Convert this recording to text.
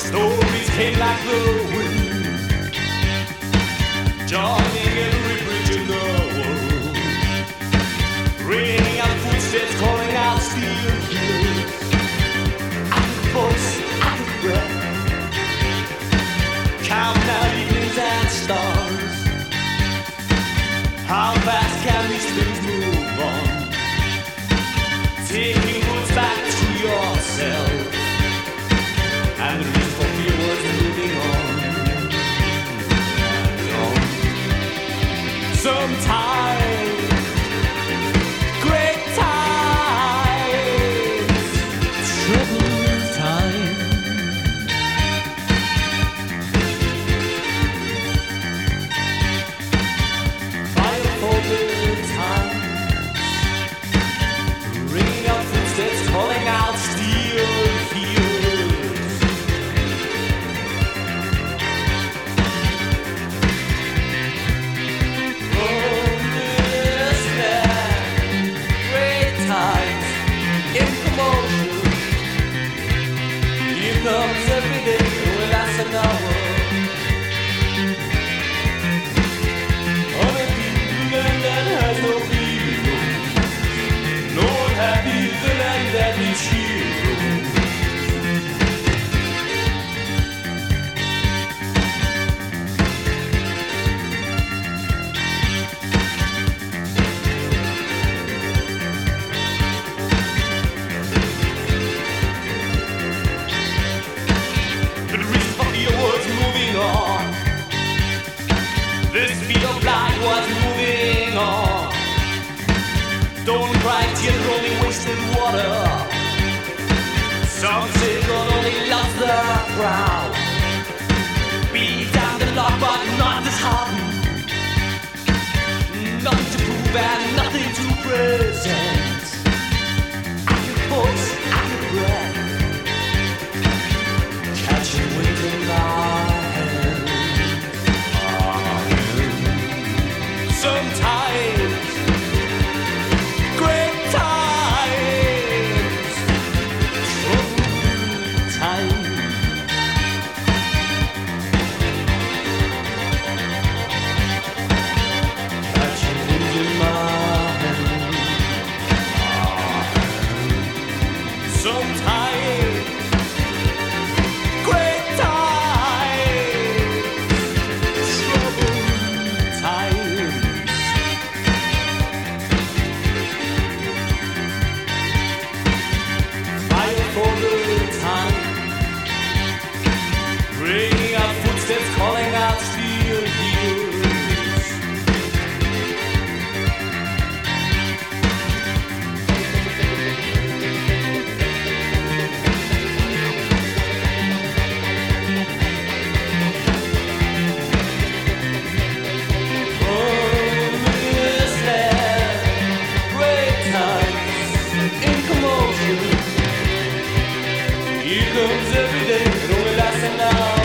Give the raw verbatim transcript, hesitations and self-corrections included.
Stories came like the wind, joining every bridge in the world, ringing out footsteps, calling out steel hills. I could voice, I could breath, counting out evenings and stars. How fast can these things move on? Taking roots back to yourself, and the reason for fear was moving on and on. Sometimes, great times, troubled times. Fire for good times, ringing out footsteps, calling out steel heels. From this land, great times in commotion. Here comes every day, will last an hour. On a deep land that has no heroes, no one happy the land that needs heroes. But the reason for fear was moving on. This fear of light was moving on. Don't cry, tears rolling, wasted water. Some say God only loves the crowd. Beat down the lock, but not disheartened. Nothing to prove and nothing to present. I can voice, I can breath, catching wind in my hand. Sometimes, great times, troubled times. Catching wind in my hand. Sometimes, great times, troubled times. Fire for the time, ringing out footsteps, calling out steel heels. From this land, great times in commotion. Here comes every day, it only lasts an hour.